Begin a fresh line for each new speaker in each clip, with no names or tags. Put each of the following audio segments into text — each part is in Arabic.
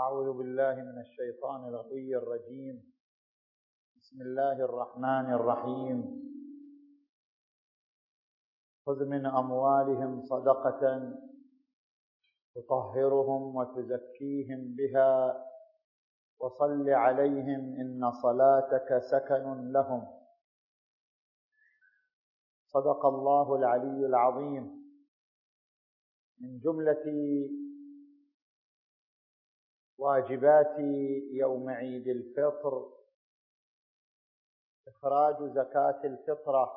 أعوذ بالله من الشيطان الغوي الرجيم. بسم الله الرحمن الرحيم. خذ من أموالهم صدقة تطهرهم وتزكيهم بها وصل عليهم إن صلاتك سكن لهم. صدق الله العلي العظيم. من جملة واجبات يوم عيد الفطر إخراج زكاة الفطرة،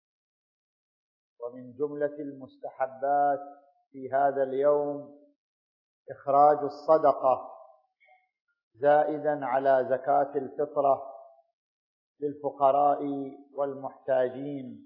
ومن جملة المستحبات في هذا اليوم إخراج الصدقة زائدا على زكاة الفطرة للفقراء والمحتاجين.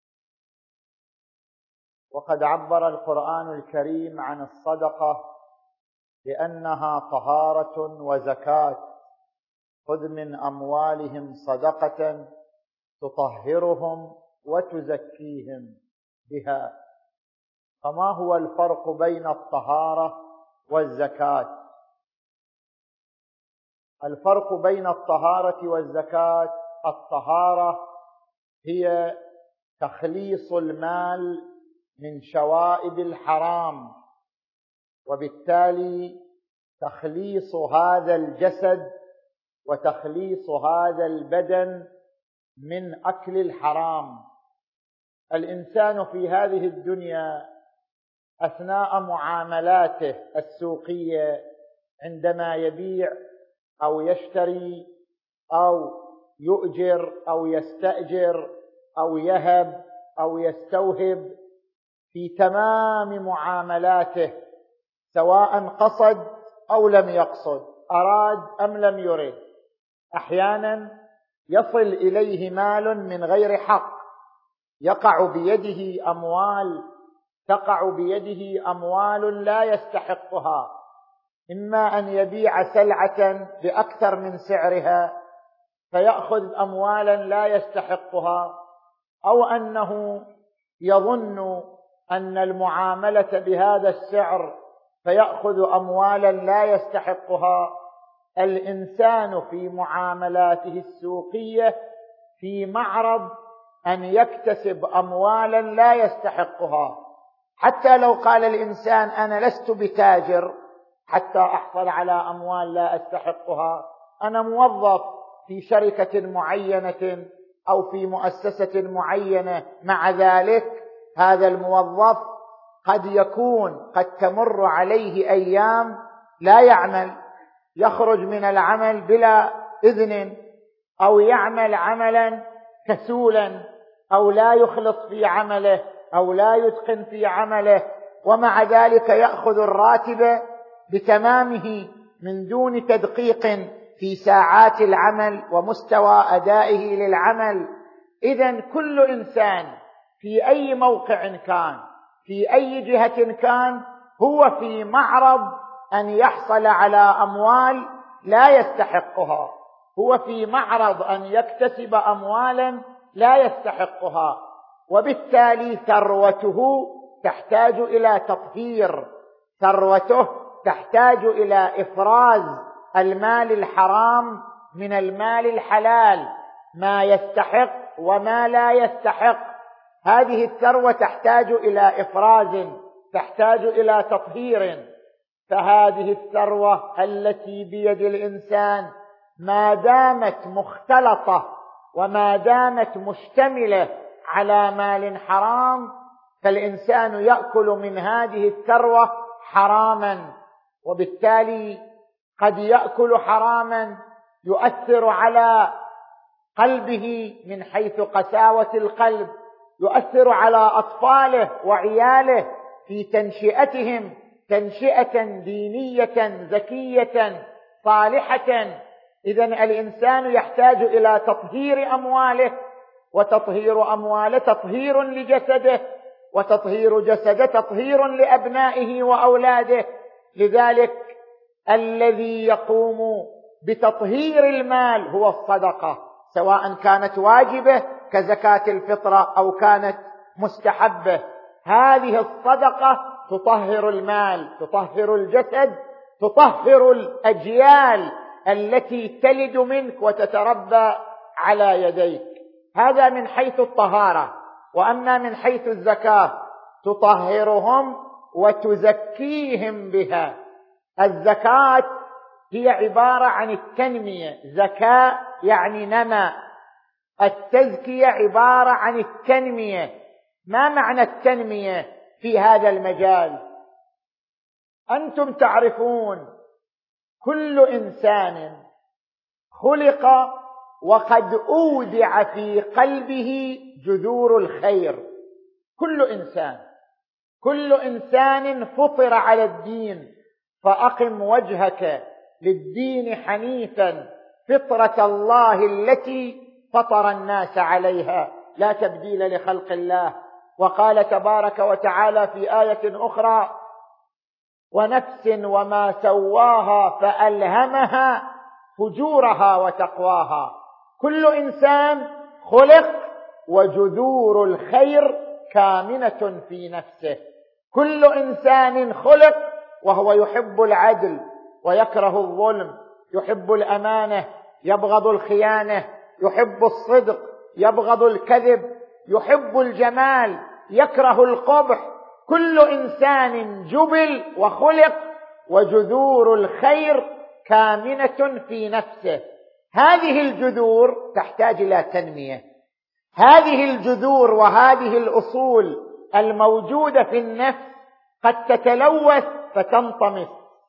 وقد عبر القرآن الكريم عن الصدقة بأنها طهارة وزكاة. خذ من أموالهم صدقة تطهرهم وتزكيهم بها. فما هو الفرق بين الطهارة والزكاة؟ الفرق بين الطهارة والزكاة: الطهارة هي تخليص المال من شوائب الحرام، وبالتالي تخليص هذا الجسد وتخليص هذا البدن من أكل الحرام. الإنسان في هذه الدنيا أثناء معاملاته السوقية عندما يبيع أو يشتري أو يؤجر أو يستأجر أو يهب أو يستوهب، في تمام معاملاته سواء قصد أو لم يقصد، أراد أم لم يرد، أحيانا يصل إليه مال من غير حق، تقع بيده أموال لا يستحقها، إما أن يبيع سلعة بأكثر من سعرها فيأخذ أموالا لا يستحقها، أو أنه يظن أن المعاملة بهذا السعر فيأخذ أموالا لا يستحقها. الإنسان في معاملاته السوقية في معرض أن يكتسب أموالا لا يستحقها. حتى لو قال الإنسان أنا لست بتاجر حتى أحصل على أموال لا أستحقها، أنا موظف في شركة معينة أو في مؤسسة معينة، مع ذلك هذا الموظف قد تمر عليه أيام لا يعمل، يخرج من العمل بلا إذن، أو يعمل عملا كسولا، أو لا يخلص في عمله، أو لا يتقن في عمله، ومع ذلك يأخذ الراتب بتمامه من دون تدقيق في ساعات العمل ومستوى أدائه للعمل. إذن كل إنسان في أي موقع كان، في أي جهة كان، هو في معرض أن يحصل على أموال لا يستحقها، هو في معرض أن يكتسب أموالا لا يستحقها، وبالتالي ثروته تحتاج إلى تطهير، ثروته تحتاج إلى إفراز المال الحرام من المال الحلال، ما يستحق وما لا يستحق. هذه الثروة تحتاج إلى إفراز، تحتاج إلى تطهير. فهذه الثروة التي بيد الإنسان ما دامت مختلطة وما دامت مشتملة على مال حرام، فالإنسان يأكل من هذه الثروة حراما، وبالتالي قد يأكل حراما يؤثر على قلبه من حيث قساوة القلب، يؤثر على أطفاله وعياله في تنشئتهم تنشئة دينية زكية صالحة. إذن الإنسان يحتاج إلى تطهير أمواله، وتطهير أمواله تطهير لجسده، وتطهير جسده تطهير لأبنائه وأولاده. لذلك الذي يقوم بتطهير المال هو الصدقة، سواء كانت واجبة كزكاة الفطرة أو كانت مستحبة. هذه الصدقة تطهر المال، تطهر الجسد، تطهر الأجيال التي تلد منك وتتربى على يديك. هذا من حيث الطهارة. وأما من حيث الزكاة تطهرهم وتزكيهم بها. الزكاة هي عبارة عن التنمية، زكاة يعني نمى. التزكية عبارة عن التنمية. ما معنى التنمية في هذا المجال؟ أنتم تعرفون كل إنسان خلق وقد أودع في قلبه جذور الخير. كل إنسان فطر على الدين، فأقم وجهك للدين حنيفا فطرة الله التي فطر الناس عليها لا تبديل لخلق الله. وقال تبارك وتعالى في آية أخرى: ونفس وما سواها فألهمها فجورها وتقواها. كل إنسان خلق وجذور الخير كامنة في نفسه. كل إنسان خلق وهو يحب العدل ويكره الظلم، يحب الأمانة يبغض الخيانة، يحب الصدق يبغض الكذب، يحب الجمال يكره القبح. كل إنسان جبل وخلق وجذور الخير كامنة في نفسه. هذه الجذور تحتاج إلى تنمية. هذه الجذور وهذه الأصول الموجودة في النفس قد تتلوث فتنطمس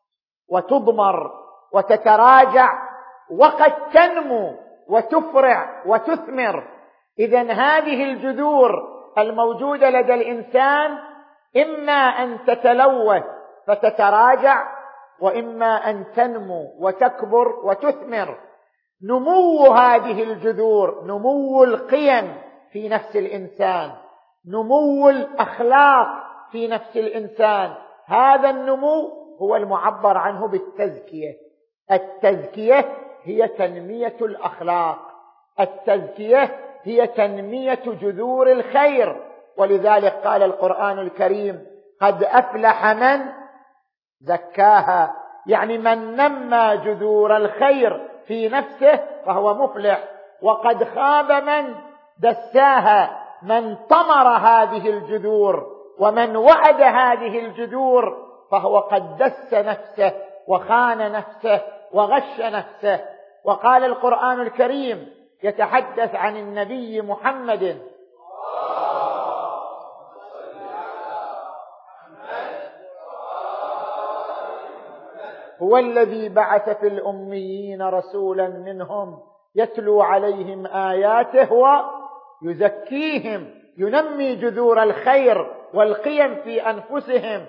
وتضمر وتتراجع، وقد تنمو وتفرع وتثمر. إذن هذه الجذور الموجودة لدى الإنسان إما أن تتلوث فتتراجع، وإما أن تنمو وتكبر وتثمر. نمو هذه الجذور نمو القيم في نفس الإنسان، نمو الأخلاق في نفس الإنسان. هذا النمو هو المعبر عنه بالتزكية. التزكية هي تنمية الأخلاق، التزكية هي تنمية جذور الخير. ولذلك قال القرآن الكريم: قد أفلح من زكاها، يعني من نمى جذور الخير في نفسه فهو مفلح. وقد خاب من دساها، من طمر هذه الجذور ومن وعد هذه الجذور فهو قد دس نفسه وخان نفسه وغش نفسه. وقال القرآن الكريم يتحدث عن النبي محمد: هو الذي بعث في الأميين رسولا منهم يتلو عليهم آياته ويزكيهم، ينمي جذور الخير والقيم في أنفسهم،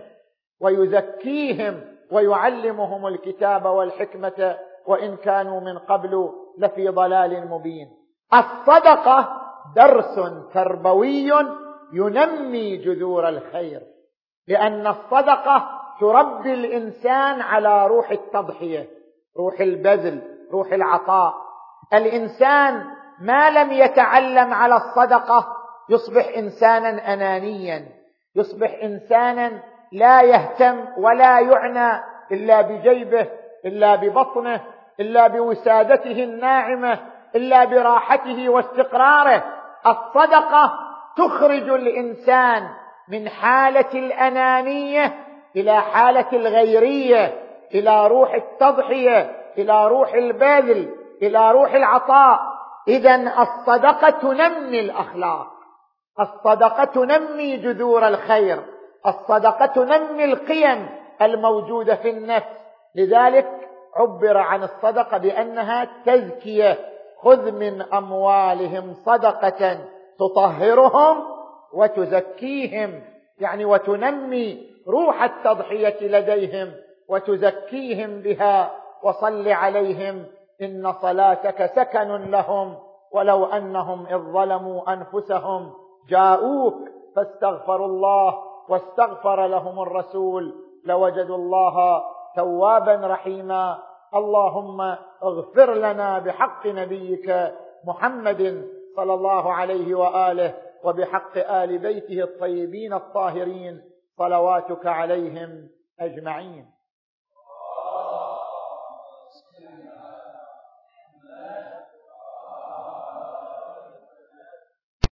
ويزكيهم ويعلمهم الكتاب والحكمة وإن كانوا من قبل لفي ضلال مبين. الصدقة درس تربوي ينمي جذور الخير، لأن الصدقة تربي الإنسان على روح التضحية، روح البذل، روح العطاء. الإنسان ما لم يتعلم على الصدقة يصبح إنسانا أنانيا، يصبح إنسانا لا يهتم ولا يعنى إلا بجيبه، إلا ببطنه، إلا بوسادته الناعمة، إلا براحته واستقراره. الصدقة تخرج الإنسان من حالة الأنانية إلى حالة الغيرية، إلى روح التضحية، إلى روح البذل، إلى روح العطاء. إذن الصدقة تنمي الأخلاق، الصدقة تنمي جذور الخير، الصدقة تنمي القيم الموجودة في النفس. لذلك عبر عن الصدقة بأنها تزكية: خذ من أموالهم صدقة تطهرهم وتزكيهم، يعني وتنمي روح التضحية لديهم وتزكيهم بها. وصل عليهم إن صلاتك سكن لهم ولو أنهم إذ ظلموا أنفسهم جاءوك فاستغفروا الله واستغفر لهم الرسول لوجدوا الله توابا رحيما. اللهم اغفر لنا بحق نبيك محمد صلى الله عليه وآله وبحق آل بيته الطيبين الطاهرين صلواتك عليهم أجمعين.